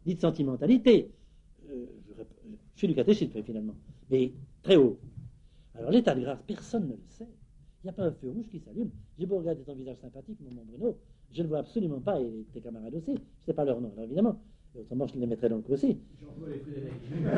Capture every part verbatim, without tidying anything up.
ni de sentimentalité. Euh, je, je suis du catéchisme, finalement, mais très haut. Alors, l'état de grâce, personne ne le sait. Il n'y a pas un feu rouge qui s'allume. J'ai beau regarder ton visage sympathique, mon mon Bruno, je ne vois absolument pas, et tes camarades aussi, je ne sais pas leur nom, alors évidemment. Et autrement, je les mettrais dans le coup aussi. J'envoie les Frédéric.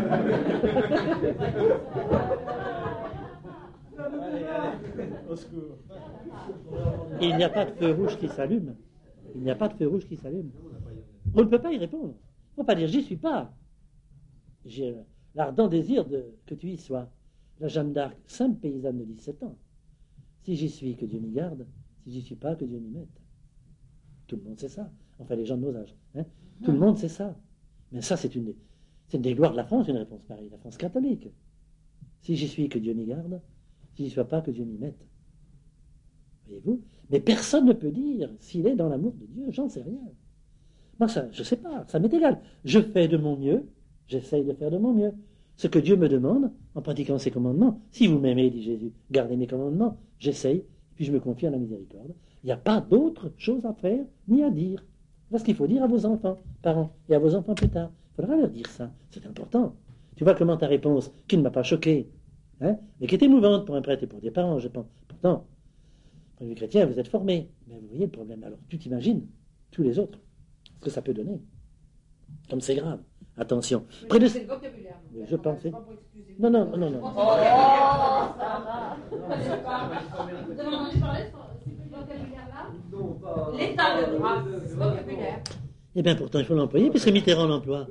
Allez, allez, au secours. Et il n'y a pas de feu rouge qui s'allume. Il n'y a pas de feu rouge qui s'allume. On ne peut pas y répondre. Il ne faut pas dire j'y suis pas. J'ai l'ardent désir de, que tu y sois. La Jeanne d'Arc, simple paysanne de dix-sept ans. Si j'y suis, que Dieu m'y garde. Si j'y suis pas, que Dieu m'y mette. Tout le monde sait ça. Enfin, les gens de nos âges. Hein. Tout le monde sait ça. Mais ça, c'est une, des, c'est une des gloires de la France, une réponse pareille. La France catholique. Si j'y suis, que Dieu m'y garde. Si j'y suis pas, que Dieu m'y mette. Voyez-vous? Mais personne ne peut dire s'il est dans l'amour de Dieu. J'en sais rien. Moi, ça, je ne sais pas. Ça m'est égal. Je fais de mon mieux. J'essaye de faire de mon mieux. Ce que Dieu me demande, en pratiquant ses commandements. Si vous m'aimez, dit Jésus, gardez mes commandements. J'essaye, puis je me confie à la miséricorde. Il n'y a pas d'autre chose à faire, ni à dire. Parce qu'il faut dire à vos enfants, parents, et à vos enfants plus tard. Il faudra leur dire ça. C'est important. Tu vois comment ta réponse, qui ne m'a pas choqué, hein, mais qui est émouvante pour un prêtre et pour des parents, je pense. Pourtant, pour les chrétiens, vous êtes formés. Mais vous voyez le problème. Alors, tu t'imagines tous les autres, ce que ça peut donner. Comme c'est grave. Attention. Près de... C'est le vocabulaire. Oui, je pensais. Non, non, non, non. non. Oh, ça va. Vous avez entendu parler de ce vocabulaire-là? L'état de grâce, vocabulaire. Eh bien, pourtant, il faut l'employer, puisque Mitterrand l'emploie.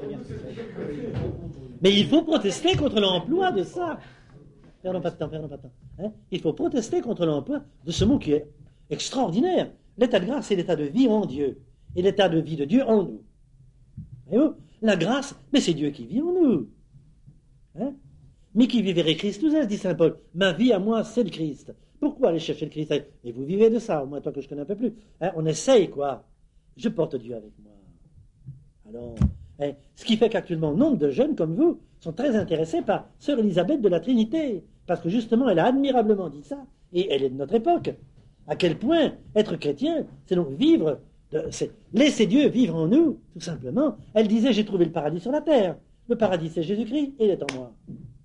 Mais il faut protester contre l'emploi de ça. Perdons pas de temps, perdons pas de temps. Hein? Il faut protester contre l'emploi de ce mot qui est extraordinaire. L'état de grâce, c'est l'état de vie en Dieu. Et l'état de vie de Dieu en nous. Voyez-vous? La grâce, mais c'est Dieu qui vit en nous. Hein? Mais qui vivrait Christus, dit saint Paul. Ma vie à moi, c'est le Christ. Pourquoi aller chercher le Christ? Mais vous vivez de ça, au moins toi que je connais un peu plus. Hein? On essaye, quoi. Je porte Dieu avec moi. Alors, hein, ce qui fait qu'actuellement, nombre de jeunes comme vous sont très intéressés par sœur Élisabeth de la Trinité. Parce que justement, elle a admirablement dit ça. Et elle est de notre époque. À quel point être chrétien, c'est donc vivre, de, c'est laisser Dieu vivre en nous, tout simplement. Elle disait, j'ai trouvé le paradis sur la terre. Le paradis, c'est Jésus-Christ, et il est en moi.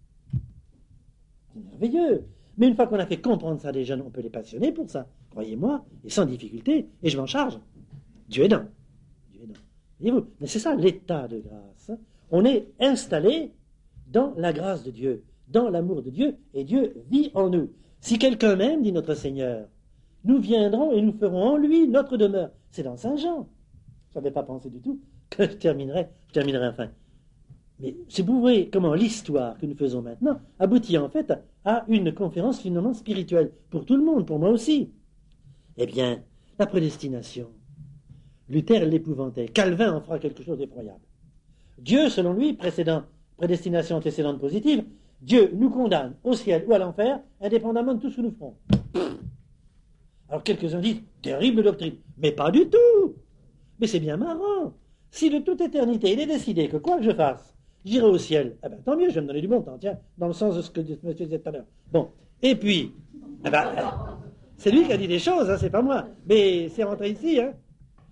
C'est merveilleux. Mais une fois qu'on a fait comprendre ça à des jeunes, on peut les passionner pour ça. Croyez-moi, et sans difficulté, et je m'en charge. Dieu est dans. Dieu est dans. Voyez-vous? Mais c'est ça, l'état de grâce. On est installé dans la grâce de Dieu, dans l'amour de Dieu, et Dieu vit en nous. Si quelqu'un m'aime, dit notre Seigneur, nous viendrons et nous ferons en lui notre demeure. C'est dans Saint Jean. Je n'avais pas pensé du tout que je terminerai, je terminerai enfin. Mais c'est vous voyez comment l'histoire que nous faisons maintenant aboutit en fait à une conférence finalement spirituelle pour tout le monde, pour moi aussi. Eh bien, la prédestination. Luther l'épouvantait. Calvin en fera quelque chose d'effroyable. Dieu, selon lui, précédent, prédestination antécédente positive, Dieu nous condamne au ciel ou à l'enfer, indépendamment de tout ce que nous ferons. Alors quelques-uns disent, terrible doctrine, mais pas du tout. Mais c'est bien marrant. Si de toute éternité, il est décidé que quoi que je fasse, j'irai au ciel, eh ben, tant mieux, je vais me donner du bon temps, tiens, dans le sens de ce que monsieur disait tout à l'heure. Bon, et puis, eh ben, c'est lui qui a dit des choses, hein, c'est pas moi, mais c'est rentré ici, hein.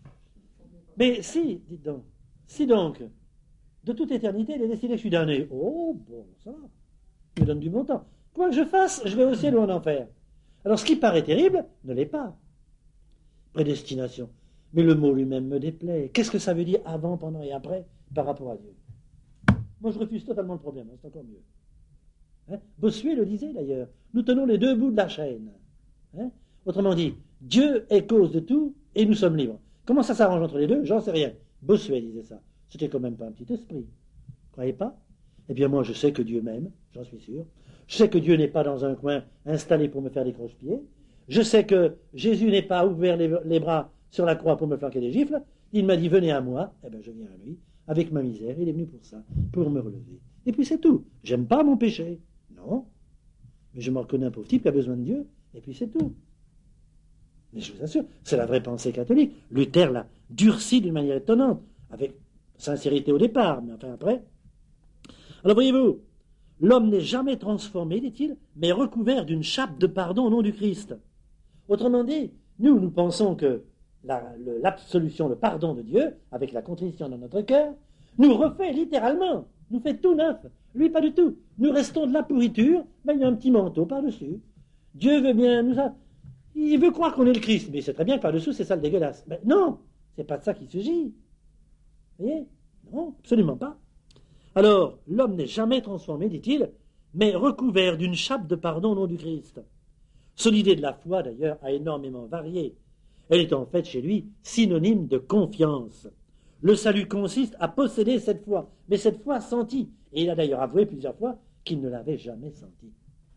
Mais si, dites donc, si donc, de toute éternité, il est décidé que je suis damné, oh, bon, ça va, il me donne du bon temps. Quoi que je fasse, je vais au ciel ou en enfer. Alors, ce qui paraît terrible, ne l'est pas. Prédestination. Mais le mot lui-même me déplaît. Qu'est-ce que ça veut dire avant, pendant et après par rapport à Dieu? Moi, je refuse totalement le problème, hein, c'est encore mieux. Hein? Bossuet le disait d'ailleurs. Nous tenons les deux bouts de la chaîne. Hein? Autrement dit, Dieu est cause de tout et nous sommes libres. Comment ça s'arrange entre les deux? J'en sais rien. Bossuet disait ça. C'était quand même pas un petit esprit. Vous croyez pas? Eh bien, moi, je sais que Dieu m'aime, j'en suis sûr. Je sais que Dieu n'est pas dans un coin installé pour me faire des croche-pieds. Je sais que Jésus n'est pas ouvert les, les bras sur la croix pour me flanquer des gifles. Il m'a dit, venez à moi. Eh bien, je viens à lui. Avec ma misère, il est venu pour ça, pour me relever. Et puis c'est tout. J'aime pas mon péché. Non. Mais je me reconnais un pauvre type qui a besoin de Dieu. Et puis c'est tout. Mais je vous assure, c'est la vraie pensée catholique. Luther l'a durci d'une manière étonnante, avec sincérité au départ, mais enfin après. Alors voyez-vous, l'homme n'est jamais transformé, dit-il, mais recouvert d'une chape de pardon au nom du Christ. Autrement dit, nous, nous pensons que la, le, l'absolution, le pardon de Dieu, avec la contrition dans notre cœur, nous refait littéralement, nous fait tout neuf. Lui, pas du tout. Nous restons de la pourriture, ben, il y a un petit manteau par-dessus. Dieu veut bien nous... A... Il veut croire qu'on est le Christ, mais c'est très bien que par-dessous, c'est ça le dégueulasse. Ben, non, c'est pas de ça qu'il s'agit. Vous voyez? Non, absolument pas. Alors, l'homme n'est jamais transformé, dit-il, mais recouvert d'une chape de pardon au nom du Christ. Son idée de la foi, d'ailleurs, a énormément varié. Elle est en fait, chez lui, synonyme de confiance. Le salut consiste à posséder cette foi, mais cette foi sentie. Et il a d'ailleurs avoué plusieurs fois qu'il ne l'avait jamais sentie.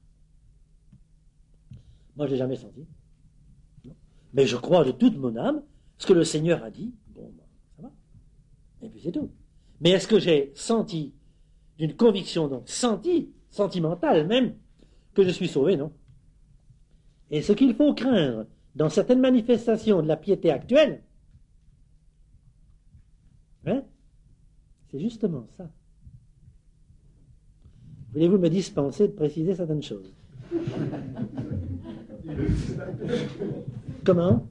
Moi, je ne l'ai jamais senti. Non. Mais je crois de toute mon âme ce que le Seigneur a dit. Bon, ça va. Et puis c'est tout. Mais est-ce que j'ai senti, d'une conviction donc sentie, sentimentale même, que je suis sauvé? Non. Et ce qu'il faut craindre dans certaines manifestations de la piété actuelle, hein, c'est justement ça. Voulez-vous me dispenser de préciser certaines choses? Comment?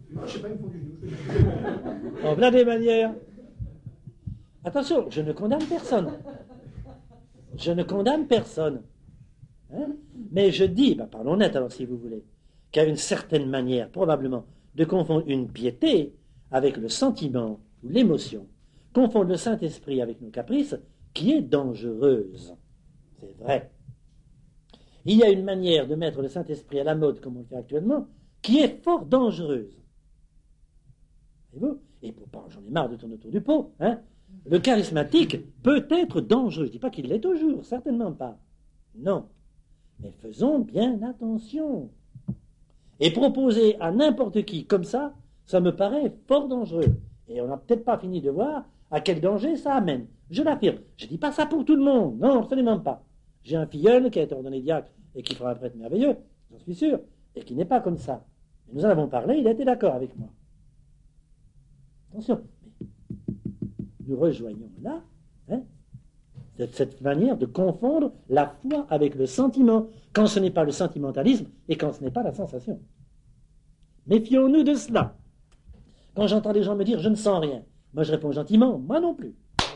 En plein des manières. Attention, je ne condamne personne. Je ne condamne personne. Hein? Mais je dis, ben parlons net alors si vous voulez, qu'il y a une certaine manière, probablement, de confondre une piété avec le sentiment ou l'émotion, confondre le Saint-Esprit avec nos caprices, qui est dangereuse. C'est vrai. Il y a une manière de mettre le Saint-Esprit à la mode, comme on le fait actuellement, qui est fort dangereuse. Voyez-vous? Et pour pas, j'en ai marre de tourner autour du pot, hein? Le charismatique peut être dangereux. Je ne dis pas qu'il l'est toujours, certainement pas. Non. Mais faisons bien attention. Et proposer à n'importe qui comme ça, ça me paraît fort dangereux. Et on n'a peut-être pas fini de voir à quel danger ça amène. Je l'affirme. Je ne dis pas ça pour tout le monde. Non, absolument pas. J'ai un filleul qui a été ordonné diacre et qui fera un prêtre merveilleux, j'en suis sûr, et qui n'est pas comme ça. Mais nous en avons parlé, il a été d'accord avec moi. Attention. Mais nous rejoignons là, hein, cette, cette manière de confondre la foi avec le sentiment, quand ce n'est pas le sentimentalisme et quand ce n'est pas la sensation. Méfions-nous de cela. Quand j'entends des gens me dire « je ne sens rien », moi je réponds gentiment « moi non plus ».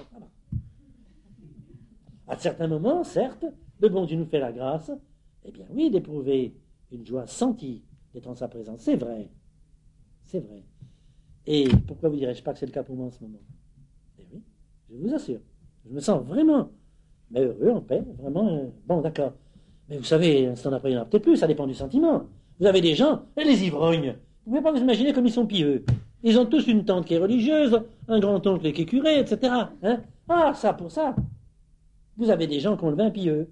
À certains moments, certes, le bon Dieu nous fait la grâce, eh bien oui, d'éprouver une joie sentie d'être en sa présence. C'est vrai. C'est vrai. Et pourquoi vous dirais-je pas que c'est le cas pour moi en ce moment? Eh oui, je vous assure. Je me sens vraiment mais heureux, en paix, vraiment. Euh, bon, d'accord. Mais vous savez, l'instant d'après, il y en a peut-être plus, ça dépend du sentiment. Vous avez des gens, et les ivrognes, vous ne pouvez pas vous imaginer comme ils sont pieux. Ils ont tous une tante qui est religieuse, un grand-oncle qui est curé, et cetera. Hein? Ah, ça pour ça. Vous avez des gens qui ont le vin pieux.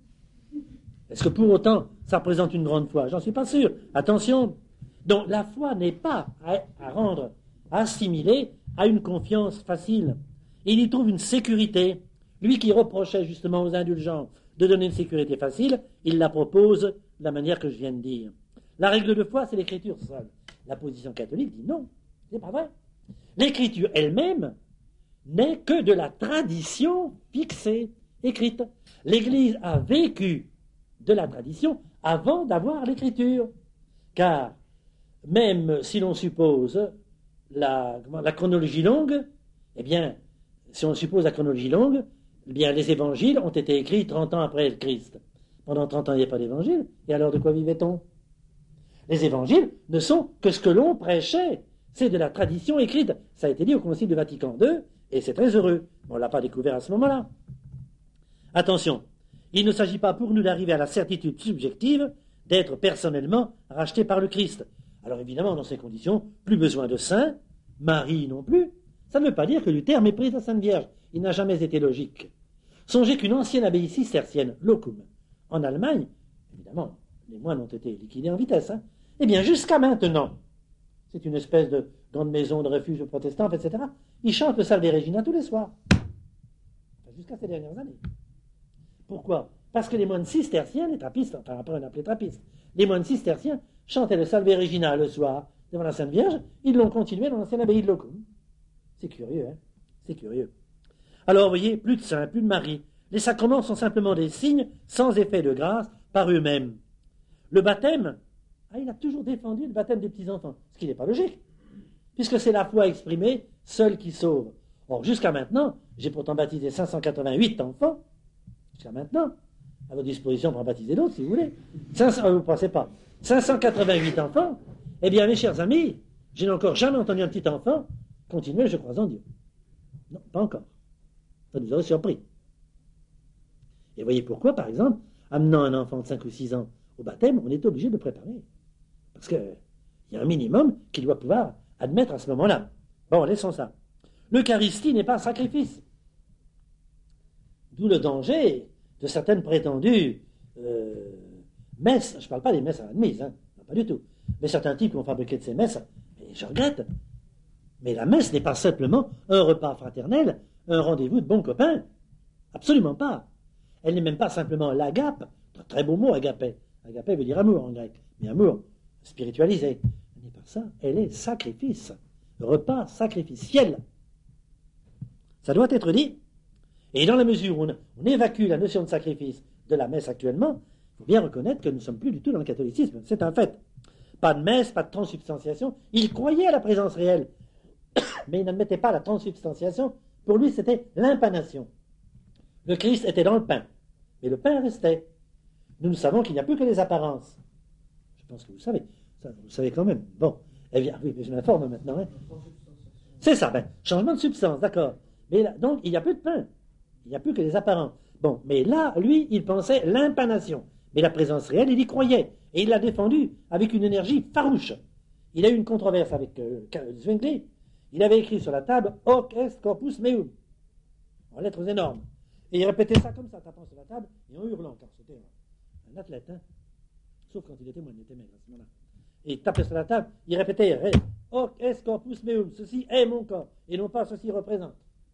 Est-ce que pour autant, ça représente une grande foi? J'en suis pas sûr. Attention. Donc, la foi n'est pas à, à rendre, à assimiler à une confiance facile. Il y trouve une sécurité. Lui qui reprochait justement aux indulgents de donner une sécurité facile, il la propose de la manière que je viens de dire. La règle de foi, c'est l'écriture seule. La position catholique dit non, c'est pas vrai. L'écriture elle-même n'est que de la tradition fixée, écrite. L'Église a vécu de la tradition avant d'avoir l'écriture. Car même si l'on suppose la, la chronologie longue, eh bien, si on suppose la chronologie longue, eh bien, les évangiles ont été écrits trente ans après le Christ. Pendant trente ans, il n'y a pas d'évangile. Et alors, de quoi vivait-on? Les évangiles ne sont que ce que l'on prêchait. C'est de la tradition écrite. Ça a été dit au Concile de Vatican deux, et c'est très heureux. On ne l'a pas découvert à ce moment-là. Attention, il ne s'agit pas pour nous d'arriver à la certitude subjective d'être personnellement rachetés par le Christ. Alors évidemment, dans ces conditions, plus besoin de saints, Marie non plus. Ça ne veut pas dire que Luther méprise la Sainte Vierge. Il n'a jamais été logique. Songez qu'une ancienne abbaye cistercienne, Locum, en Allemagne, évidemment, les moines ont été liquidés en vitesse, hein, eh bien, jusqu'à maintenant, c'est une espèce de grande maison de refuge protestants, et cetera. Ils chantent le Salve Regina tous les soirs. Enfin, jusqu'à ces dernières années. Pourquoi? Parce que les moines cisterciens, les trappistes, enfin après on appelait trappistes, les moines cisterciens chantaient le Salve Regina le soir devant la Sainte Vierge, ils l'ont continué dans l'ancienne abbaye de Locum. C'est curieux, hein? C'est curieux. Alors, vous voyez, plus de saints, plus de Marie. Les sacrements sont simplement des signes sans effet de grâce par eux-mêmes. Le baptême, ah, il a toujours défendu le baptême des petits-enfants, ce qui n'est pas logique, puisque c'est la foi exprimée, seule qui sauve. Or, jusqu'à maintenant, j'ai pourtant baptisé cinq cent quatre-vingt-huit enfants, jusqu'à maintenant, à votre disposition pour en baptiser d'autres, si vous voulez. cinq cents, vous ne pensez pas. cinq cent quatre-vingt-huit enfants, eh bien, mes chers amis, je n'ai encore jamais entendu un petit enfant continuer, je crois en Dieu. Non, pas encore. Ça nous aurait surpris. Et voyez pourquoi, par exemple, amenant un enfant de cinq ou six ans au baptême, on est obligé de le préparer. Parce qu'il y a un minimum qu'il doit pouvoir admettre à ce moment-là. Bon, laissons ça. L'Eucharistie n'est pas un sacrifice. D'où le danger de certaines prétendues euh, messes. Je ne parle pas des messes à admises, hein, non, pas du tout. Mais certains types qui ont fabriqué de ces messes, et je regrette. Mais la messe n'est pas simplement un repas fraternel, un rendez-vous de bons copains. Absolument pas. Elle n'est même pas simplement l'agape, un très beau mot, agapé. Agapé veut dire amour en grec, mais amour spiritualisé. Elle n'est pas ça, elle est sacrifice. Repas sacrificiel. Ça doit être dit. Et dans la mesure où on, on évacue la notion de sacrifice de la messe actuellement, il faut bien reconnaître que nous ne sommes plus du tout dans le catholicisme. C'est un fait. Pas de messe, pas de transsubstantiation. Il croyait à la présence réelle, mais il n'admettait pas la transsubstantiation. Pour lui, c'était l'impanation. Le Christ était dans le pain, mais le pain restait. Nous, nous savons qu'il n'y a plus que les apparences. Je pense que vous savez. Ça, vous le savez quand même. Bon. Eh bien, oui, mais je m'informe maintenant. Hein. C'est ça, ben, changement de substance, d'accord. Mais là, donc, il n'y a plus de pain. Il n'y a plus que les apparences. Bon, mais là, lui, il pensait l'impanation. Mais la présence réelle, il y croyait. Et il l'a défendu avec une énergie farouche. Il a eu une controverse avec euh, Zwingli. Il avait écrit sur la table « Hoc est corpus meum » en lettres énormes. Et il répétait ça comme ça, tapant sur la table et en hurlant, car c'était un, un athlète, hein. Sauf quand il était moins, il était maigre à ce moment-là. Et il tapait sur la table, il répétait « Hoc est corpus meum » ceci est mon corps, et non pas ceci représente.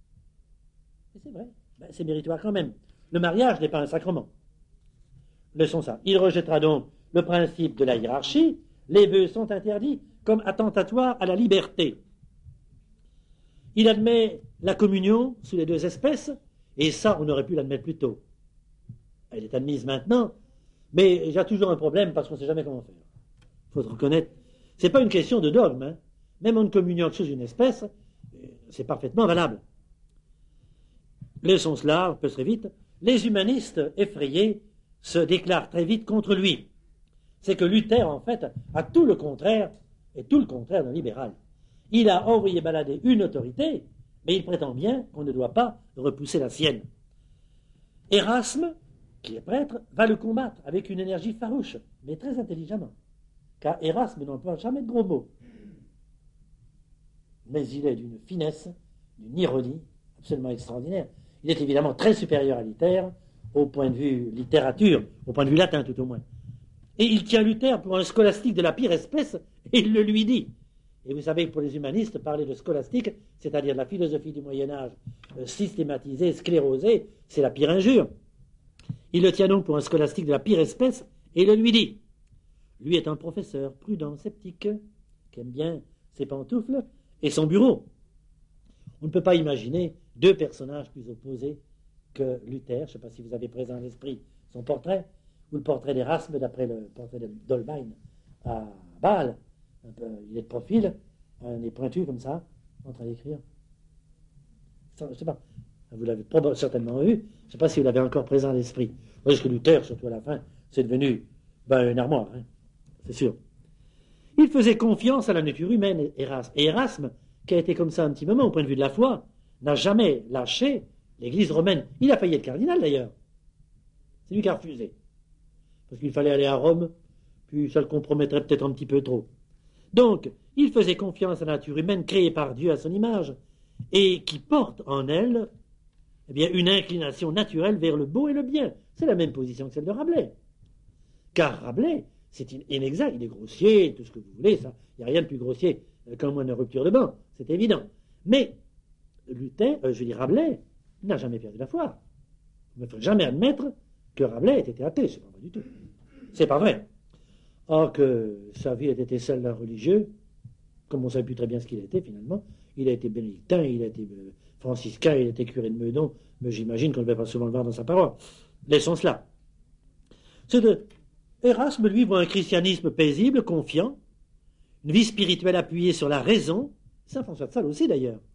Et c'est vrai, ben, c'est méritoire quand même. Le mariage n'est pas un sacrement. Leçon ça. Il rejettera donc le principe de la hiérarchie. Les vœux sont interdits comme attentatoires à la liberté. Il admet la communion sous les deux espèces, et ça, on aurait pu l'admettre plus tôt. Elle est admise maintenant, mais il y a toujours un problème parce qu'on ne sait jamais comment faire. Il faut se reconnaître. Ce n'est pas une question de dogme. Hein. Même en communion sous une espèce, c'est parfaitement valable. Laissons cela, on peut très vite. Les humanistes effrayés se déclarent très vite contre lui. C'est que Luther, en fait, a tout le contraire, et tout le contraire d'un libéral. Il a envoyé balader une autorité, mais il prétend bien qu'on ne doit pas repousser la sienne. Érasme, qui est prêtre, va le combattre avec une énergie farouche, mais très intelligemment, car Érasme n'emploie jamais de gros mots. Mais il est d'une finesse, d'une ironie absolument extraordinaire. Il est évidemment très supérieur à Luther, au point de vue littérature, au point de vue latin tout au moins. Et il tient Luther pour un scolastique de la pire espèce, et il le lui dit. Et vous savez que pour les humanistes, parler de scolastique, c'est-à-dire de la philosophie du Moyen-Âge euh, systématisée, sclérosée, c'est la pire injure. Il le tient donc pour un scolastique de la pire espèce, et il le lui dit. Lui est un professeur prudent, sceptique, qui aime bien ses pantoufles et son bureau. On ne peut pas imaginer deux personnages plus opposés que Luther. Je ne sais pas si vous avez présent à l'esprit son portrait, ou le portrait d'Érasme d'après le portrait d'Holbein à Bâle. Un peu, il est de profil, un nez pointu comme ça, en train d'écrire. Je ne sais pas, vous l'avez certainement vu, je ne sais pas si vous l'avez encore présent à l'esprit. Parce que Luther, surtout à la fin, c'est devenu ben, une armoire, hein, c'est sûr. Il faisait confiance à la nature humaine, Érasme. Et Érasme, qui a été comme ça un petit moment au point de vue de la foi, n'a jamais lâché l'Église romaine. Il a failli être cardinal d'ailleurs. C'est lui qui a refusé. Parce qu'il fallait aller à Rome, puis ça le compromettrait peut-être un petit peu trop. Donc, il faisait confiance à la nature humaine créée par Dieu à son image, et qui porte en elle eh bien, une inclination naturelle vers le beau et le bien. C'est la même position que celle de Rabelais. Car Rabelais, c'est inexact, il est grossier, tout ce que vous voulez, ça. Il n'y a rien de plus grossier qu'un moine de rupture de banc, c'est évident. Mais Luther, euh, je veux dire Rabelais, n'a jamais perdu la foi. Il ne faut jamais admettre que Rabelais ait été athée, c'est pas vrai du tout. C'est pas vrai. Or que sa vie ait été celle d'un religieux, comme on ne savait plus très bien ce qu'il était finalement. Il a été bénédictin, il a été franciscain, il a été curé de Meudon, mais j'imagine qu'on ne devait pas souvent le voir dans sa parole. Laissons cela. C'est de... Érasme, lui, voit un christianisme paisible, confiant, une vie spirituelle appuyée sur la raison, Saint François de Sales aussi d'ailleurs,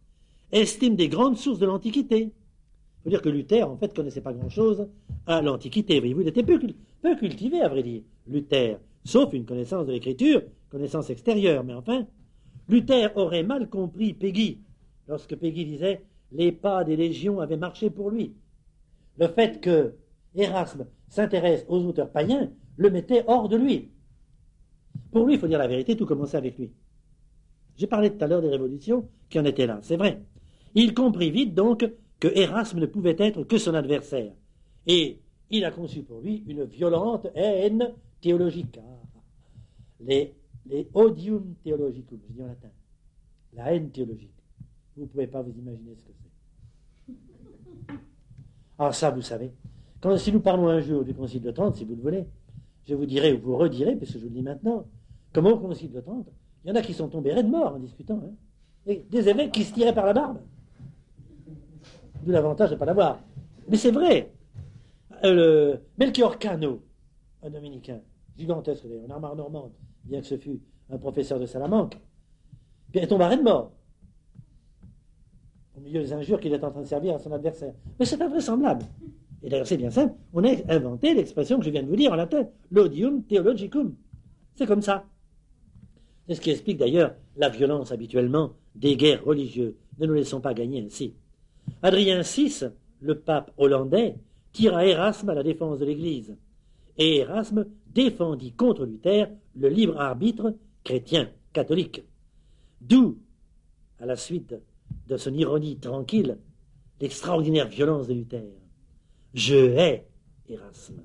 estime des grandes sources de l'Antiquité. Il faut dire que Luther, en fait, ne connaissait pas grand-chose à l'Antiquité. Voyez-vous, il était peu, peu cultivé, à vrai dire, Luther, sauf une connaissance de l'écriture, connaissance extérieure. Mais enfin, Luther aurait mal compris Peggy, lorsque Peggy disait « les pas des légions avaient marché pour lui ». Le fait que Erasme s'intéresse aux auteurs païens le mettait hors de lui. Pour lui, il faut dire la vérité, tout commençait avec lui. J'ai parlé tout à l'heure des révolutions qui en étaient là, c'est vrai. Il comprit vite donc que Erasme ne pouvait être que son adversaire. Et il a conçu pour lui une violente haine théologique. Les, les odium theologicum, je dis en latin. La haine théologique. Vous ne pouvez pas vous imaginer ce que c'est. Alors ça, vous savez, quand, si nous parlons un jour du Concile de Trente, si vous le voulez, je vous dirai ou vous redirez, puisque je vous le dis maintenant, comme au Concile de Trente, il y en a qui sont tombés raides morts en discutant. Hein, et des évêques qui se tiraient par la barbe. D'où l'avantage de ne pas l'avoir. Mais c'est vrai. Euh, le Melchior Cano, un dominicain, gigantesque d'ailleurs, un armard normande, bien que ce fût un professeur de Salamanque, puis il tombe à raide mort. Au milieu des injures qu'il est en train de servir à son adversaire. Mais c'est invraisemblable. Et d'ailleurs, c'est bien simple. On a inventé l'expression que je viens de vous dire en latin, l'odium theologicum. C'est comme ça. C'est ce qui explique d'ailleurs la violence habituellement des guerres religieuses. Ne nous laissons pas gagner ainsi. Adrien six, le pape hollandais, tira Erasme à la défense de l'Église. Et Erasme défendit contre Luther le libre arbitre chrétien, catholique. D'où, à la suite de son ironie tranquille, l'extraordinaire violence de Luther. Je hais Erasme.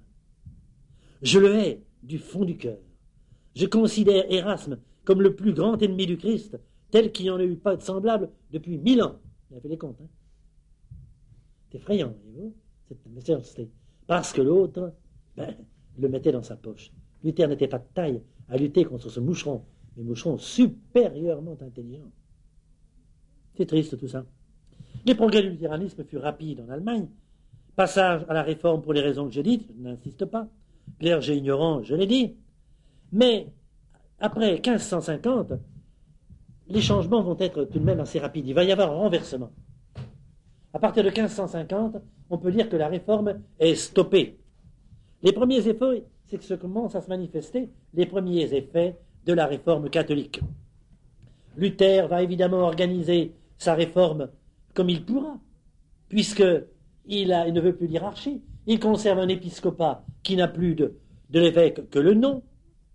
Je le hais du fond du cœur. Je considère Erasme comme le plus grand ennemi du Christ, tel qu'il n'y en a eu pas de semblable depuis mille ans. Vous avez fait les comptes, hein? C'est effrayant, voyez-vous, cette méchanceté. Parce que l'autre, ben, le mettait dans sa poche. Luther n'était pas de taille à lutter contre ce moucheron, mais moucheron supérieurement intelligent. C'est triste tout ça. Les progrès du luthéranisme furent rapides en Allemagne. Passage à la réforme pour les raisons que j'ai dites, je n'insiste pas. Clergé ignorant, je l'ai dit. Mais après quinze cent cinquante, les changements vont être tout de même assez rapides. Il va y avoir un renversement. À partir de quinze cent cinquante, on peut dire que la réforme est stoppée. Les premiers effets, c'est que ce commence à se manifester, les premiers effets de la réforme catholique. Luther va évidemment organiser sa réforme comme il pourra, puisqu'il a, il ne veut plus d'hierarchie. Il conserve un épiscopat qui n'a plus de, de l'évêque que le nom.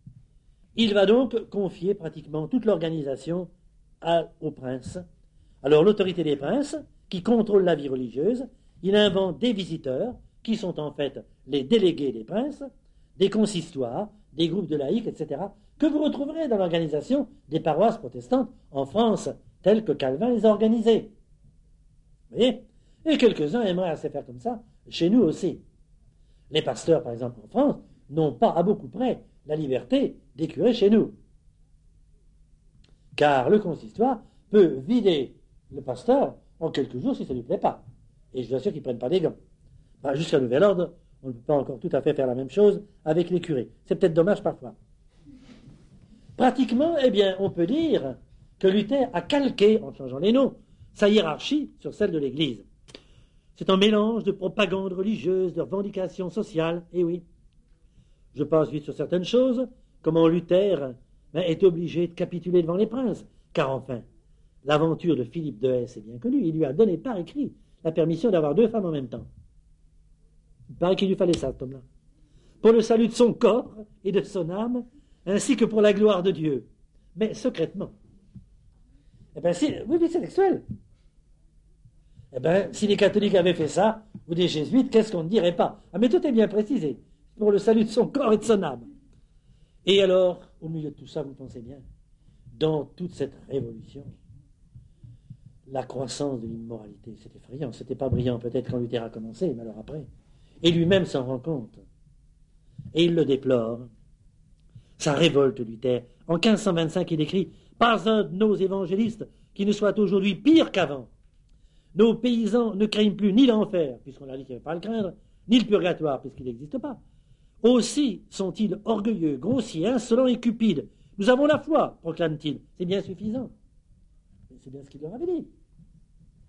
Il va donc confier pratiquement toute l'organisation à, aux princes. Alors l'autorité des princes, qui contrôle la vie religieuse, il invente des visiteurs, qui sont en fait les délégués des princes, des consistoires, des groupes de laïcs, et cetera, que vous retrouverez dans l'organisation des paroisses protestantes en France, telles que Calvin les a organisées. Vous voyez? Et quelques-uns aimeraient assez faire comme ça, chez nous aussi. Les pasteurs, par exemple, en France, n'ont pas à beaucoup près la liberté des curés chez nous. Car le consistoire peut vider le pasteur en quelques jours si ça ne lui plaît pas. Et je vous assure qu'ils ne prennent pas des gants. Ben, jusqu'à nouvel ordre, on ne peut pas encore tout à fait faire la même chose avec les curés. C'est peut-être dommage parfois. Pratiquement, eh bien, on peut dire que Luther a calqué, en changeant les noms, sa hiérarchie sur celle de l'Église. C'est un mélange de propagande religieuse, de revendications sociales, et oui. Je passe vite sur certaines choses, comment Luther ben, est obligé de capituler devant les princes, car enfin, l'aventure de Philippe de Hesse est bien connue, il lui a donné par écrit la permission d'avoir deux femmes en même temps. Il paraît qu'il lui fallait ça, cet homme-là. Pour le salut de son corps et de son âme, ainsi que pour la gloire de Dieu. Mais secrètement. Eh bien, si, oui, mais c'est sexuel. Eh bien, si les catholiques avaient fait ça, ou des jésuites, qu'est-ce qu'on ne dirait pas? Ah, mais tout est bien précisé. Pour le salut de son corps et de son âme. Et alors, au milieu de tout ça, vous pensez bien, dans toute cette révolution, la croissance de l'immoralité, c'est effrayant. C'était pas brillant peut-être quand Luther a commencé, mais alors après. Et lui-même s'en rend compte. Et il le déplore. Ça révolte Luther. En quinze cent vingt-cinq, il écrit « Pas un de nos évangélistes qui ne soit aujourd'hui pire qu'avant. Nos paysans ne craignent plus ni l'enfer, puisqu'on leur dit qu'il ne faut pas le craindre, ni le purgatoire, puisqu'il n'existe pas. Aussi sont-ils orgueilleux, grossiers, insolents et cupides. Nous avons la foi, proclame-t-il. C'est bien suffisant. » C'est bien ce qu'il leur avait dit.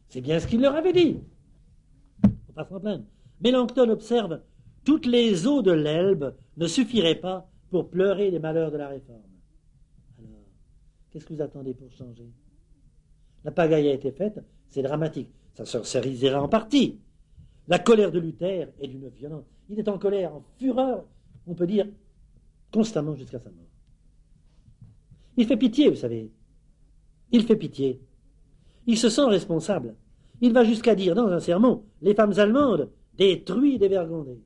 C'est bien ce qu'il leur avait dit. Il ne faut pas s'en plaindre. Mélenchon observe, toutes les eaux de l'Elbe ne suffiraient pas pour pleurer les malheurs de la réforme. Alors, qu'est-ce que vous attendez pour changer? La pagaille a été faite, c'est dramatique. Ça se sorcellerisera en partie. La colère de Luther est d'une violence. Il est en colère, en fureur, on peut dire, constamment jusqu'à sa mort. Il fait pitié, vous savez. Il fait pitié. Il se sent responsable. Il va jusqu'à dire dans un sermon, les femmes allemandes, des truies dévergondées.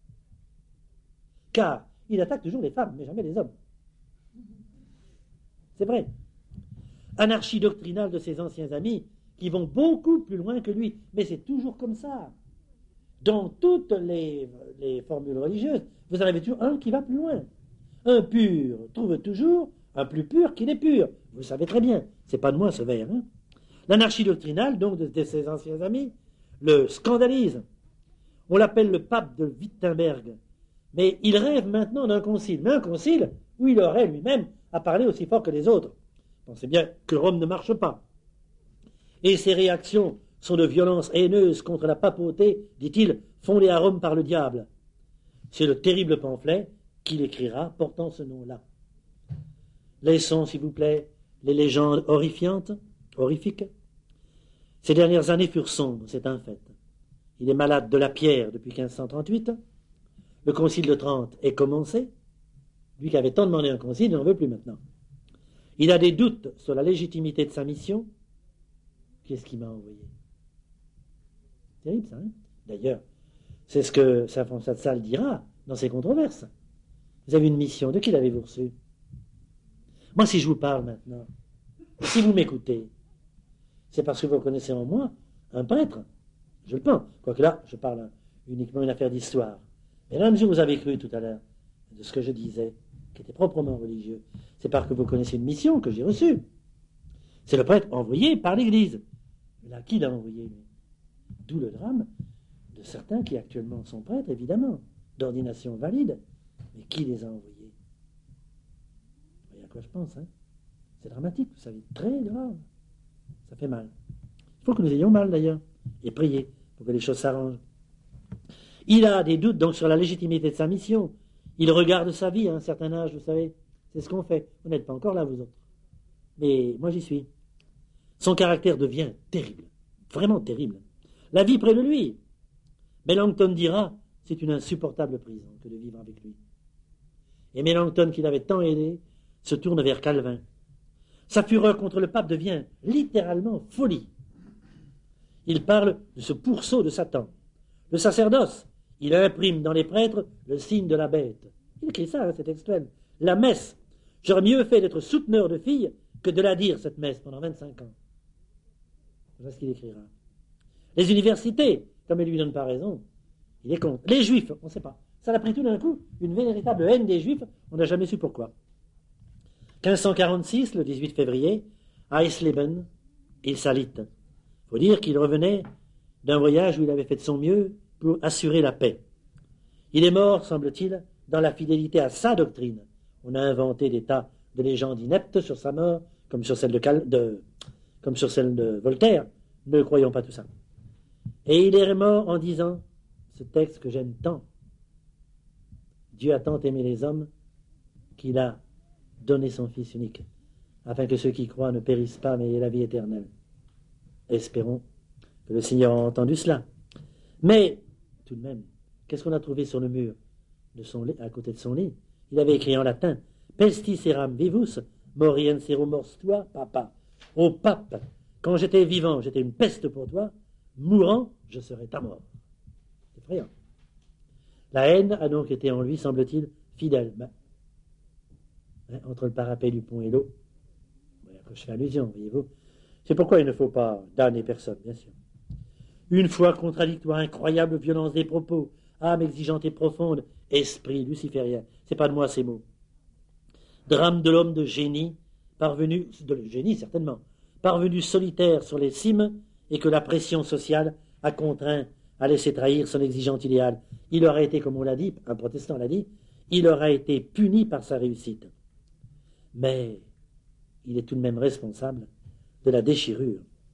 Car il attaque toujours les femmes, mais jamais les hommes. C'est vrai. Anarchie doctrinale de ses anciens amis, qui vont beaucoup plus loin que lui. Mais c'est toujours comme ça. Dans toutes les, les formules religieuses, vous en avez toujours un qui va plus loin. Un pur trouve toujours un plus pur qu'il est pur. Vous savez très bien, c'est pas de moi ce vers. Hein. L'anarchie doctrinale, donc, de, de ses anciens amis, le scandalise. On l'appelle le pape de Wittenberg. Mais il rêve maintenant d'un concile. Mais un concile où il aurait lui-même à parler aussi fort que les autres. Pensez bien que Rome ne marche pas. Et ses réactions sont de violence haineuse contre la papauté, dit-il, fondée à Rome par le diable. C'est le terrible pamphlet qu'il écrira portant ce nom-là. Laissons, s'il vous plaît, les légendes horrifiantes, horrifiques. Ces dernières années furent sombres, c'est un fait. Il est malade de la pierre depuis quinze cent trente-huit. Le concile de Trente est commencé. Lui qui avait tant demandé un concile, il n'en veut plus maintenant. Il a des doutes sur la légitimité de sa mission. Qu'est-ce qu'il m'a envoyé? Terrible ça, hein? D'ailleurs, c'est ce que saint François de Sales dira dans ses controverses. Vous avez une mission, de qui l'avez-vous reçue? Moi, si je vous parle maintenant, si vous m'écoutez, c'est parce que vous reconnaissez en moi un prêtre. Je le pense. Quoique là, je parle uniquement d'une affaire d'histoire. Mais là, la mesure où vous avez cru tout à l'heure, de ce que je disais, qui était proprement religieux, c'est parce que vous connaissez une mission que j'ai reçue. C'est le prêtre envoyé par l'Église. Mais là, qui l'a envoyé, lui? D'où le drame de certains qui actuellement sont prêtres, évidemment, d'ordination valide. Mais qui les a envoyés? Vous voyez à quoi je pense, hein? C'est dramatique, vous savez, très grave. Ça fait mal. Il faut que nous ayons mal, d'ailleurs, et prier pour que les choses s'arrangent. Il a des doutes, donc, sur la légitimité de sa mission. Il regarde sa vie à un certain âge, vous savez. C'est ce qu'on fait. Vous n'êtes pas encore là, vous autres. Mais moi, j'y suis. Son caractère devient terrible. Vraiment terrible. La vie près de lui. Mélenchon dira, c'est une insupportable prison que de vivre avec lui. Et Mélenchon, qui l'avait tant aidé, se tourne vers Calvin. Sa fureur contre le pape devient littéralement folie. Il parle de ce pourceau de Satan. Le sacerdoce, il imprime dans les prêtres le signe de la bête. Il écrit ça, hein, c'est textuel. La messe, j'aurais mieux fait d'être souteneur de filles que de la dire, cette messe, pendant vingt-cinq ans. Voilà ce qu'il écrira. Les universités, comme il ne lui donne pas raison, il est contre. Les juifs, on ne sait pas. Ça l'a pris tout d'un coup, une véritable haine des juifs, on n'a jamais su pourquoi. quinze cent quarante-six, le dix-huit février, à Eisleben, il s'alit. Il faut dire qu'il revenait d'un voyage où il avait fait de son mieux pour assurer la paix. Il est mort, semble-t-il, dans la fidélité à sa doctrine. On a inventé des tas de légendes ineptes sur sa mort, comme sur celle de, Cal... de... Comme sur celle de Voltaire. Ne croyons pas tout ça. Et il est mort en disant ce texte que j'aime tant. Dieu a tant aimé les hommes qu'il a donné son Fils unique, afin que ceux qui croient ne périssent pas, mais aient la vie éternelle. Espérons que le Seigneur a entendu cela. Mais, tout de même, qu'est-ce qu'on a trouvé sur le mur de son lit, à côté de son lit? Il avait écrit en latin « Pestis eram vivus, morien serum mors tua, papa ». Ô pape, quand j'étais vivant, j'étais une peste pour toi, mourant, je serais ta mort. C'est effrayant. La haine a donc été en lui, semble-t-il, fidèle. Ben, hein, entre le parapet du pont et l'eau, voilà que je fais allusion, voyez-vous. C'est pourquoi il ne faut pas damner personne, bien sûr. Une foi contradictoire, incroyable violence des propos, âme exigeante et profonde, esprit luciférien. C'est pas de moi ces mots. Drame de l'homme de génie, parvenu, de génie certainement, parvenu solitaire sur les cimes et que la pression sociale a contraint à laisser trahir son exigeant idéal. Il aura été, comme on l'a dit, un protestant l'a dit, il aura été puni par sa réussite. Mais il est tout de même responsable de la déchirure.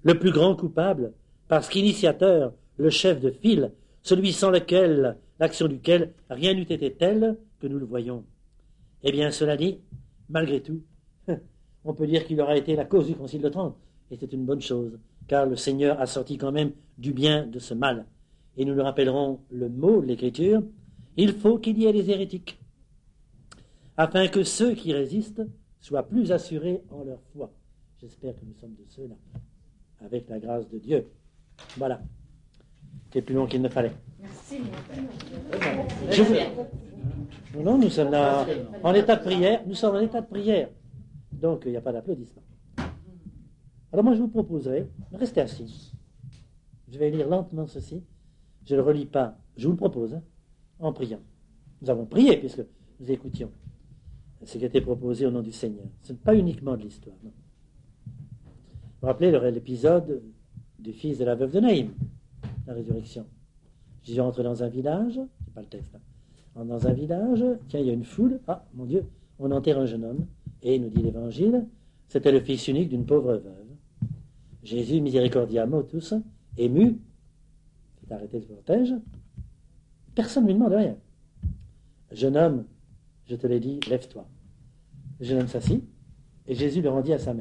le plus grand coupable, parce qu'initiateur, le chef de file, celui sans lequel, l'action duquel rien n'eût été tel que nous le voyons. Eh bien, cela dit, malgré tout, on peut dire qu'il aura été la cause du Concile de Trente, et c'est une bonne chose, car le Seigneur a sorti quand même du bien de ce mal. Et nous nous rappellerons le mot de l'Écriture, il faut qu'il y ait des hérétiques, afin que ceux qui résistent soient plus assurés en leur foi. J'espère que nous sommes de ceux-là, avec la grâce de Dieu. Voilà. C'est plus long qu'il ne fallait. Merci. Je vous... Non, nous sommes là en état de prière. Nous sommes en état de prière. Donc, il n'y a pas d'applaudissement. Alors moi, je vous proposerai, restez assis. Je vais lire lentement ceci. Je ne le relis pas. Je vous le propose, hein, en priant. Nous avons prié, puisque nous écoutions ce qui a été proposé au nom du Seigneur. Ce n'est pas uniquement de l'histoire, non. Vous vous rappelez l'épisode du fils de la veuve de Naïm, la résurrection. Jésus entre dans un village, c'est pas le texte, hein, dans un village, tiens, il y a une foule, ah, mon Dieu, on enterre un jeune homme, et nous dit l'Évangile, c'était le fils unique d'une pauvre veuve. Jésus, miséricordia motus, ému, s'est arrêté le cortège, personne ne lui demande rien. Jeune homme, je te l'ai dit, lève-toi. Le jeune homme s'assit, et Jésus le rendit à sa mère.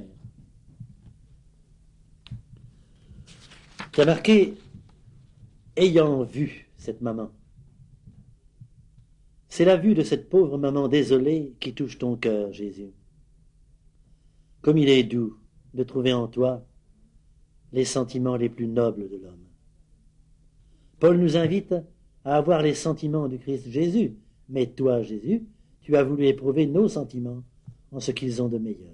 Il y a marqué, ayant vu cette maman. C'est la vue de cette pauvre maman désolée qui touche ton cœur, Jésus. Comme il est doux de trouver en toi les sentiments les plus nobles de l'homme. Paul nous invite à avoir les sentiments du Christ Jésus, mais toi, Jésus, tu as voulu éprouver nos sentiments en ce qu'ils ont de meilleur.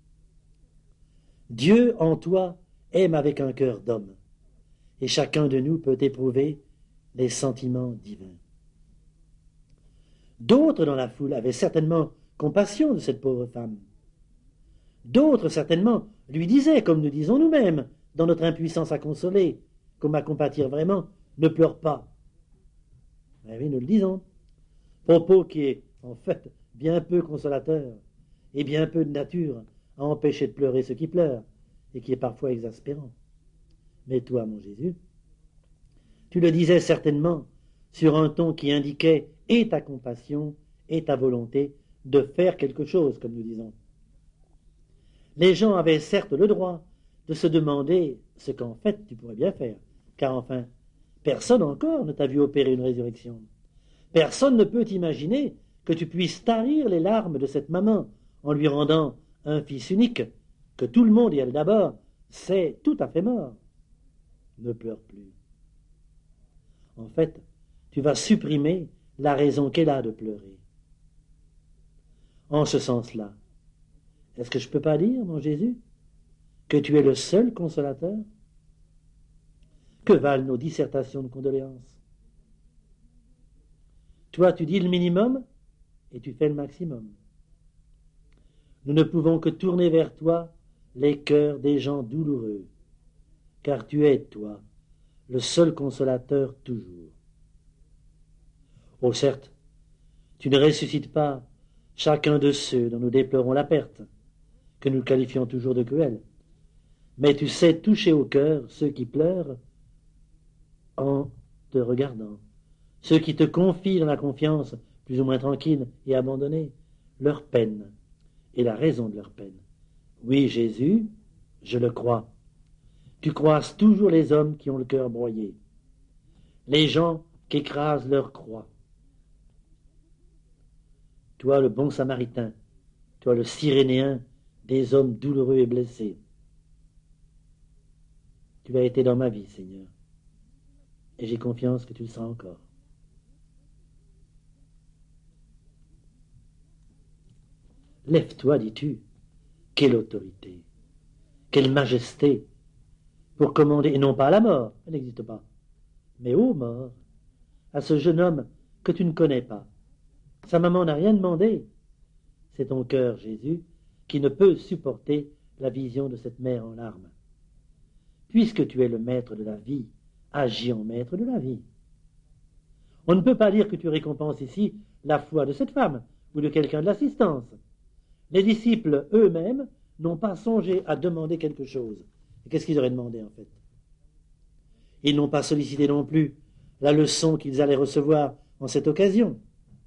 Dieu en toi aime avec un cœur d'homme, et chacun de nous peut éprouver les sentiments divins. D'autres dans la foule avaient certainement compassion de cette pauvre femme. D'autres, certainement, lui disaient, comme nous disons nous-mêmes, dans notre impuissance à consoler, comme à compatir vraiment, ne pleure pas. Mais oui, nous le disons. Propos qui est, en fait, bien peu consolateur, et bien peu de nature à empêcher de pleurer ceux qui pleurent, et qui est parfois exaspérant. Mais toi, mon Jésus, tu le disais certainement sur un ton qui indiquait et ta compassion et ta volonté de faire quelque chose, comme nous disons. Les gens avaient certes le droit de se demander ce qu'en fait tu pourrais bien faire, car enfin, personne encore ne t'a vu opérer une résurrection. Personne ne peut imaginer que tu puisses tarir les larmes de cette maman en lui rendant un fils unique, que tout le monde, et elle d'abord, sait tout à fait mort. Ne pleure plus. En fait, tu vas supprimer la raison qu'elle a de pleurer. En ce sens-là, est-ce que je ne peux pas dire, mon Jésus, que tu es le seul consolateur? Que valent nos dissertations de condoléances? Toi, tu dis le minimum et tu fais le maximum. Nous ne pouvons que tourner vers toi les cœurs des gens douloureux, car tu es, toi, le seul consolateur toujours. Oh, certes, tu ne ressuscites pas chacun de ceux dont nous déplorons la perte, que nous qualifions toujours de cruels, mais tu sais toucher au cœur ceux qui pleurent en te regardant, ceux qui te confient dans la confiance, plus ou moins tranquille et abandonnée, leur peine et la raison de leur peine. Oui, Jésus, je le crois. Tu croises toujours les hommes qui ont le cœur broyé, les gens qui écrasent leur croix. Toi, le bon samaritain, toi, le Cyrénéen des hommes douloureux et blessés. Tu as été dans ma vie, Seigneur, et j'ai confiance que tu le seras encore. Lève-toi, dis-tu, quelle autorité, quelle majesté, pour commander, et non pas à la mort, elle n'existe pas, mais aux morts, à ce jeune homme que tu ne connais pas. Sa maman n'a rien demandé. C'est ton cœur, Jésus, qui ne peut supporter la vision de cette mère en larmes. Puisque tu es le maître de la vie, agis en maître de la vie. On ne peut pas dire que tu récompenses ici la foi de cette femme ou de quelqu'un de l'assistance. Les disciples eux-mêmes n'ont pas songé à demander quelque chose. Et qu'est-ce qu'ils auraient demandé en fait? Ils n'ont pas sollicité non plus la leçon qu'ils allaient recevoir en cette occasion.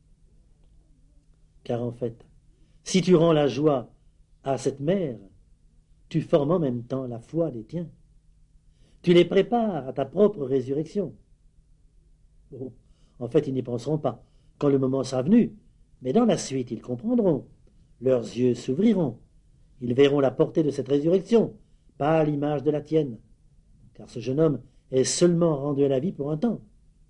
Car en fait, si tu rends la joie à cette mère, tu formes en même temps la foi des tiens. Tu les prépares à ta propre résurrection. Bon, en fait, ils n'y penseront pas quand le moment sera venu, mais dans la suite, ils comprendront. Leurs yeux s'ouvriront. Ils verront la portée de cette résurrection, pas l'image de la tienne, car ce jeune homme est seulement rendu à la vie pour un temps.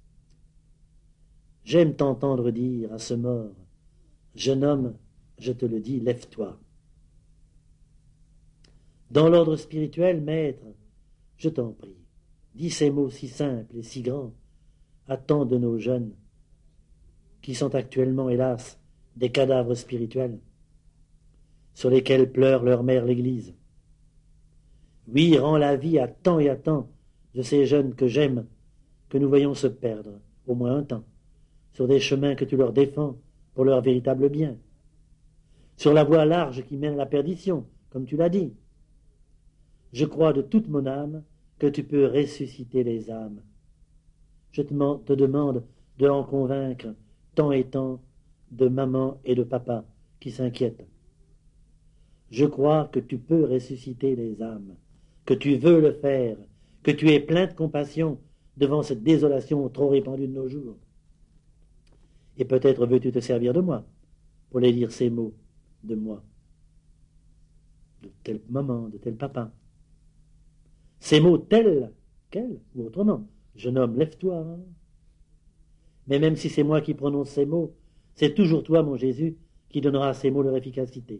J'aime t'entendre dire à ce mort, jeune homme, je te le dis, lève-toi. Dans l'ordre spirituel, maître, je t'en prie, dis ces mots si simples et si grands à tant de nos jeunes, qui sont actuellement, hélas, des cadavres spirituels, sur lesquels pleure leur mère l'Église. Oui, rends la vie à tant et à tant de ces jeunes que j'aime, que nous voyons se perdre, au moins un temps, sur des chemins que tu leur défends pour leur véritable bien, sur la voie large qui mène à la perdition, comme tu l'as dit. Je crois de toute mon âme que tu peux ressusciter les âmes. Je te demande de en convaincre tant et tant de maman et de papa qui s'inquiètent. Je crois que tu peux ressusciter les âmes, que tu veux le faire, que tu es plein de compassion devant cette désolation trop répandue de nos jours. Et peut-être veux-tu te servir de moi pour les dire ces mots de moi, de telle maman, de tel papa. Ces mots tels quels ou autrement. Jeune homme, lève-toi. Mais même si c'est moi qui prononce ces mots, c'est toujours toi, mon Jésus, qui donnera à ces mots leur efficacité.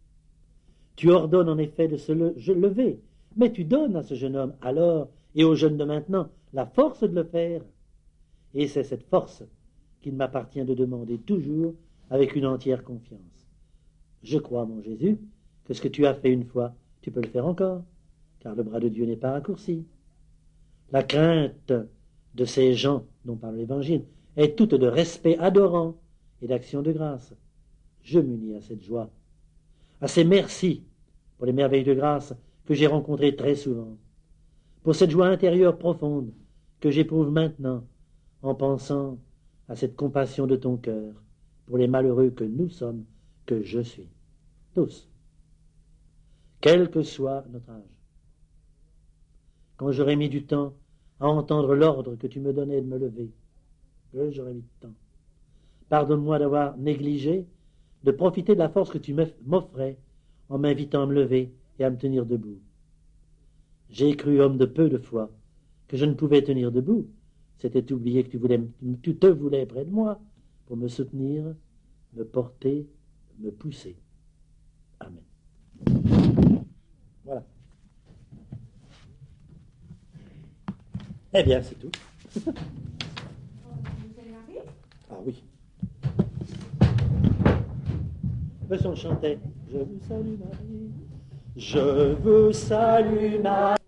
Tu ordonnes en effet de se lever, mais tu donnes à ce jeune homme alors et aux jeunes de maintenant la force de le faire. Et c'est cette force qu'il m'appartient de demander toujours avec une entière confiance. Je crois, mon Jésus, que ce que tu as fait une fois, tu peux le faire encore, car le bras de Dieu n'est pas raccourci. La crainte de ces gens dont parle l'Évangile est toute de respect adorant et d'action de grâce. Je m'unis à cette joie, à ces merci pour les merveilles de grâce que j'ai rencontrées très souvent, pour cette joie intérieure profonde que j'éprouve maintenant en pensant à cette compassion de ton cœur pour les malheureux que nous sommes, que je suis, tous, quel que soit notre âge. Quand j'aurais mis du temps à entendre l'ordre que tu me donnais de me lever, que j'aurais mis du temps. Pardonne-moi d'avoir négligé de profiter de la force que tu m'offrais en m'invitant à me lever et à me tenir debout. J'ai cru, homme de peu de foi, que je ne pouvais tenir debout. C'était oublier que tu, voulais, tu te voulais près de moi pour me soutenir, me porter, me pousser. Amen. Voilà. Eh bien, c'est tout. Ah oui. Mais si on chantait, je vous salue Marie, je vous salue Marie.